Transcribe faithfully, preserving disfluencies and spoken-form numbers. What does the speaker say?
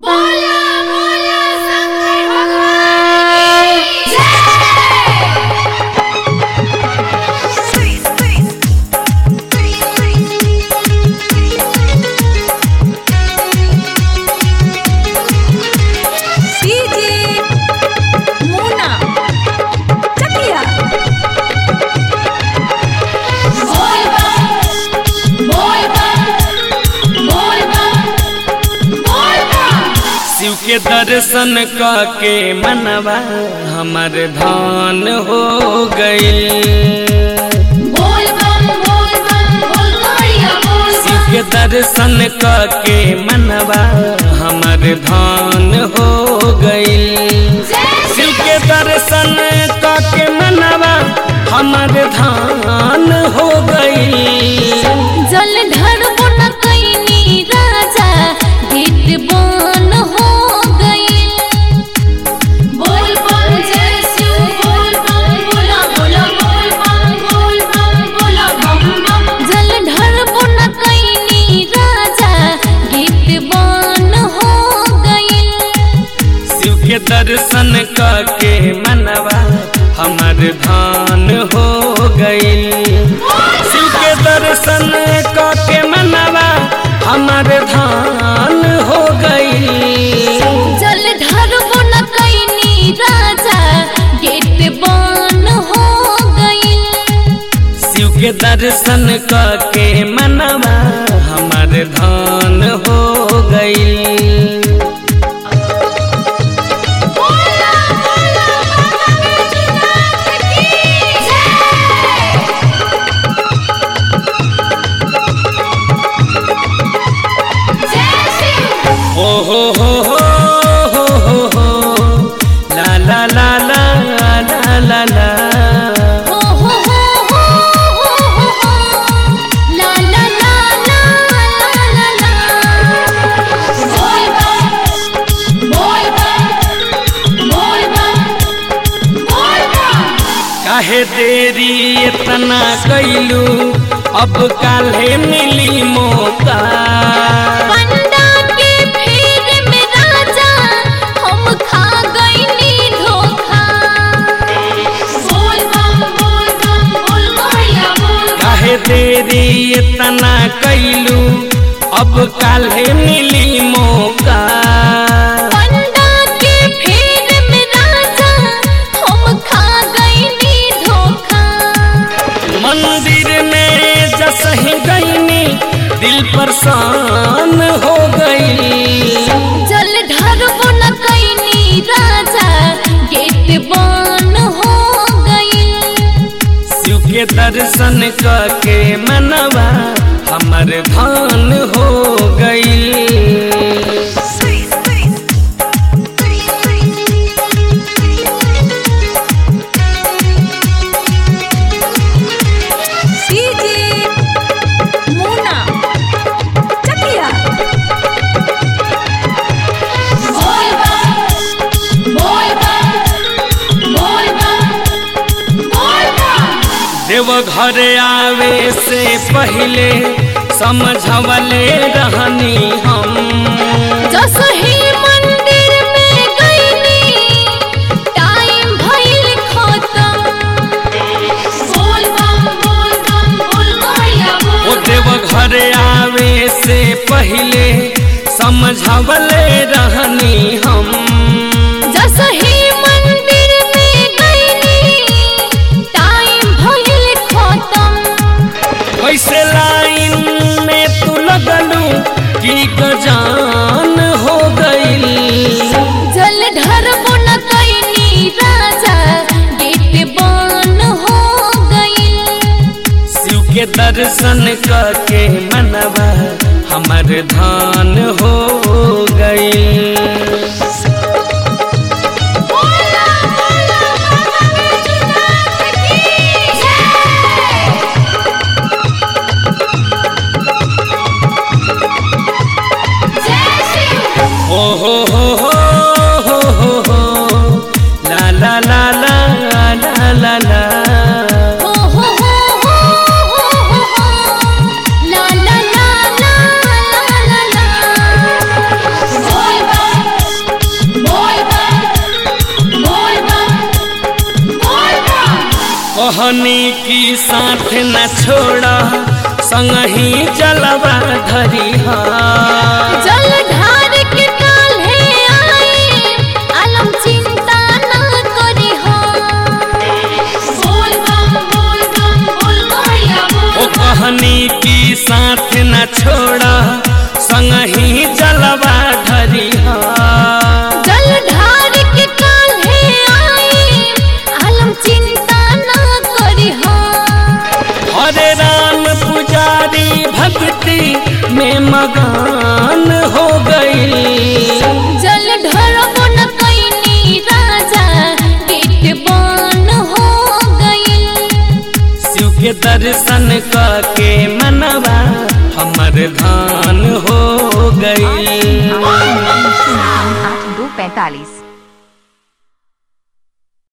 बोला बोला शंकर भगवान की जय। डीजे मुन्ना चकिया। बोल बम बोल बम बोल बम बोल बम। शिव के दर्शन के मनवा हमर धान हो गई। बोल बम बोल बम बोल गोरिया बोल शिव के दर्शन के मनवा हमर धान हो गई। शिव के दर्शन के मनवा हमर धान हो गई। जल ढरबो न कइनी राजा गीत बन हो गई। बोल बम जय शिव बोल बम बोला बोला बोल बम बोल बम बोला बम बम। जल ढरबो न कइनी राजा गीत बन हो गई। शिव के दर्शन के मनवा हमर धान हो गई। शिव के दर्शन के मनवा हमर धान हो गई। जल ढरबो न कइनी राजा गेट बन हो गई। शिव के दर्शन के मनवा हमर धान हो गई। बोला बोला बाबा बैजनाथ की जय। जय शिव। ओ हो हो हो हो हो हो ला ला ला ला ला ला ला। हो हो हो हो हो हो हो ला ला ला ला ला ला। बोल बम बोल बम बोल बम बोल बम। काहे देरी इतना कैलू अब काल्हे मिली मौका। पंडा के भीड़ में राजा हम खा गइनी धोखा। बोल बम बोल बम बोल गोरिया बोल। काहे देरी इतना कैलू अब काल्हे मिली मौका। पंडा के भीड़ में राजा हम खा गइनी धोखा। मंदिर में जसही गईनी दिल परेशान हो गई। जल ढरबो न कइनी राजा गेट बन हो गई। शिव के दर्शन के मनवा हमर धान हो गई। डीजे मुन्ना चकिया। बोल बम बोल बम बोल बम बोल बम। देवघर आवे से पहले समझवले रहनी हम। जसही मंदिर में गइनी टाइम भइल खत्म। बोल बम बोल बम बोल गोरिया ओ बोल। देवघर आवे से पहले समझवले रहनी हम। जसही मंदिर में गइनी टाइम भइल खत्म। कैसे लाइन में तू लगलू की गजान हो गई। जल ढरबो न कइनी राजा गेट बन हो गई। शिव के दर्शन के मनवा हमर धान हो गई। बोला बोला बाबा बैजनाथ की जय। जय शिव। ओ हो हो हो हो हो हो ला ला ला ला ला ला ला। हो हो हो हो हो हो ला ला ला ला ला ला। कहनी की साथ न छोड़ा संगही जलवा धरी जल ढार के काल्हे आई आलम चिंता ना करी बोल बम बोल बम बोल कहिया बोल। ओ कहनी की साथ न छोड़ा संगही जलवा धरी जल ढार के काल्हे आई आलम चिंता ना करी हरे राम पुजारी भक्ति में मगन हो गई जल ढरबो न कैनी राजा गेट बंद हो गई। शिव के दर्शन करके मनवा हमर धान हो गई। आठ दो पैतालीस